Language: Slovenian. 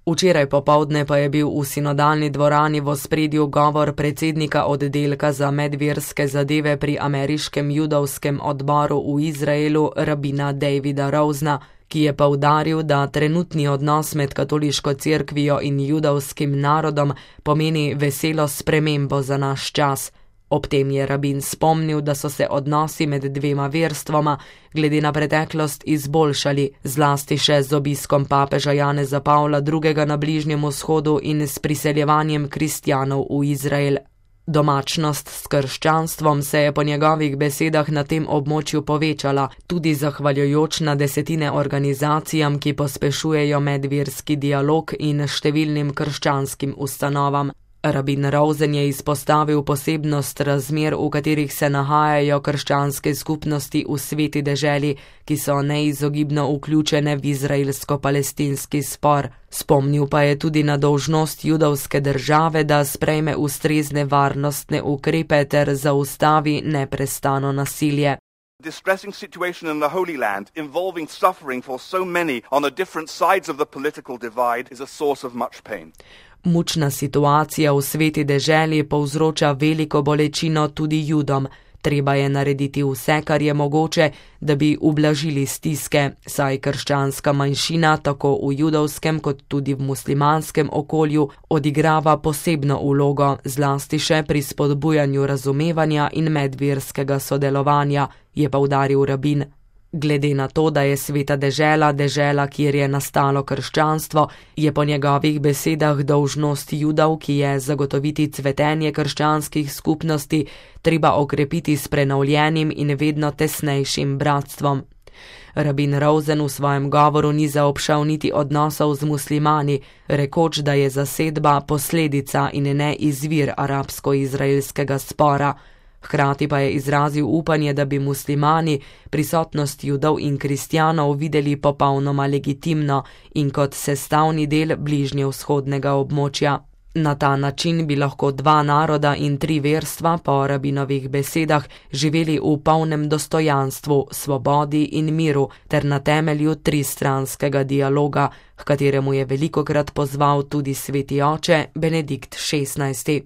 Včeraj popoldne pa je bil v sinodalni dvorani v ospredju govor predsednika oddelka za medverske zadeve pri ameriškem judovskem odboru v Izraelu, rabina Davida Rosena, ki je poudaril, da trenutni odnos med katoliško cerkvijo in judovskim narodom pomeni veselo spremembo za naš čas. Ob tem je rabin spomnil, da so se odnosi med dvema verstvoma glede na preteklost izboljšali, zlasti še z obiskom papeža Janeza Pavla II. Na Bližnjem vzhodu in s priseljevanjem kristjanov v Izrael. Domačnost s krščanstvom se je po njegovih besedah na tem območju povečala, tudi zahvaljujoč na desetine organizacijam, ki pospešujejo medverski dialog in številnim krščanskim ustanovam. Rabin Rosen je izpostavil posebnost razmer, v katerih se nahajajo krščanske skupnosti v sveti deželi, ki so neizogibno vključene v izraelsko-palestinski spor. Spomnil pa je tudi na dolžnost judovske države, da sprejme ustrezne varnostne ukrepe ter zaustavi neprestano nasilje. Distressing situation in the Holy Land, involving suffering for so many on the different sides of the political divide, is a source of much pain. Mučna situacija v sveti deželi povzroča veliko bolečino tudi Judom. Treba je narediti vse, kar je mogoče, da bi ublažili stiske, saj krščanska manjšina tako v judovskem kot tudi v muslimanskem okolju odigrava posebno vlogo, zlasti še pri spodbujanju razumevanja in medverskega sodelovanja, je poudaril rabin. Glede na to, da je sveta dežela, kjer je nastalo krščanstvo, je po njegovih besedah dolžnost Judov, ki je zagotoviti cvetenje krščanskih skupnosti, treba okrepiti s prenovljenim in vedno tesnejšim bratstvom. Rabin Rosen v svojem govoru ni zaobšel niti odnosov z muslimani, rekoč, da je zasedba posledica in ne izvir arabsko-izraelskega spora. Hkrati pa je izrazil upanje, da bi muslimani prisotnost Judov in kristjanov videli popolnoma legitimno in kot sestavni del bližnjevzhodnega območja. Na ta način bi lahko dva naroda in tri verstva po rabinovih besedah živeli v polnem dostojanstvu, svobodi in miru ter na temelju tristranskega dialoga, h kateremu je velikokrat pozval tudi sveti oče Benedikt XVI.